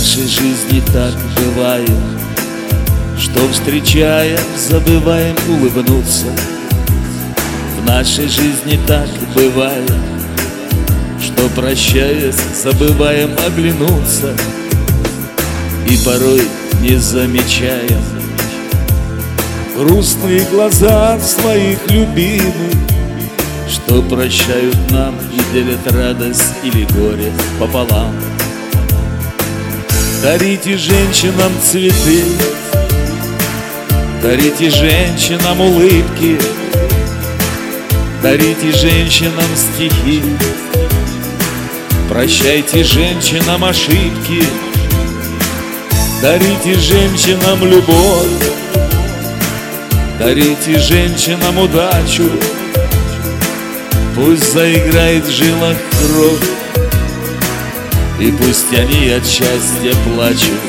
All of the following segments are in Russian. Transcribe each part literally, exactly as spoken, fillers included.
нашей жизни так бывает, что, встречая, забываем улыбнуться. В нашей жизни так бывает, что, прощаясь, забываем оглянуться. И порой не замечаем грустные глаза своих любимых, что прощают нам и делят радость или горе пополам. Дарите женщинам цветы, дарите женщинам улыбки, дарите женщинам стихи, прощайте женщинам ошибки, дарите женщинам любовь, дарите женщинам удачу. Пусть заиграет в жилах кровь, и пусть они от счастья плачут.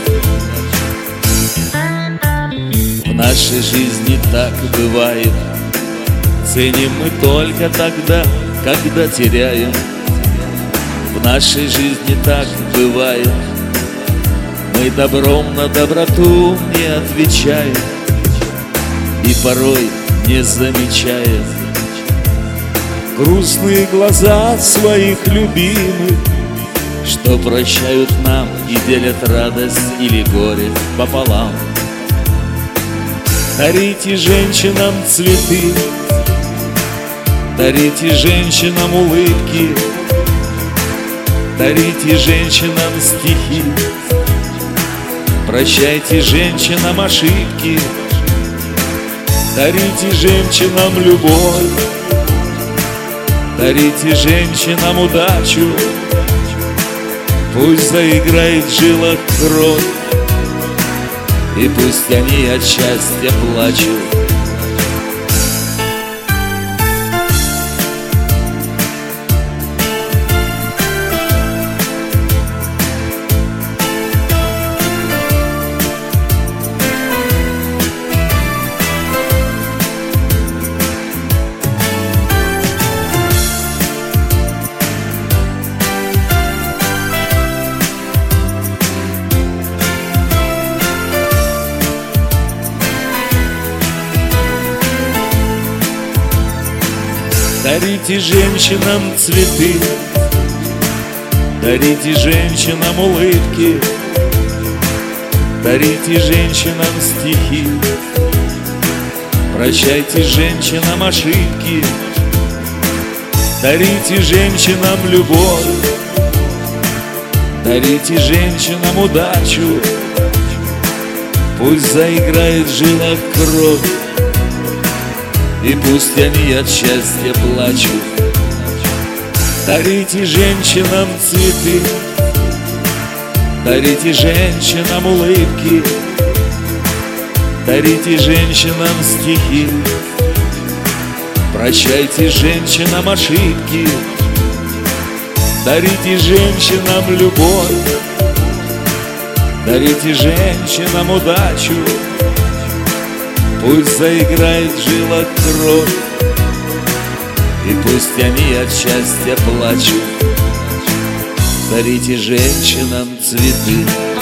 В нашей жизни так бывает, ценим мы только тогда, когда теряем. В нашей жизни так бывает, мы добром на доброту не отвечаем. И порой не замечаем грустные глаза своих любимых, что прощают нам и делят радость или горе пополам. Дарите женщинам цветы, дарите женщинам улыбки, дарите женщинам стихи, прощайте женщинам ошибки, дарите женщинам любовь, дарите женщинам удачу. Пусть заиграет в жилах кровь, и пусть они от счастья плачут. Дарите женщинам цветы, дарите женщинам улыбки, дарите женщинам стихи, прощайте женщинам ошибки, дарите женщинам любовь, дарите женщинам удачу. Пусть заиграет в жилах кровь, и пусть они от счастья плачут. Дарите женщинам цветы, дарите женщинам улыбки, дарите женщинам стихи, прощайте женщинам ошибки, дарите женщинам любовь, дарите женщинам удачу. Пусть заиграет в жилах кровь, и пусть они от счастья плачут. Дарите женщинам цветы.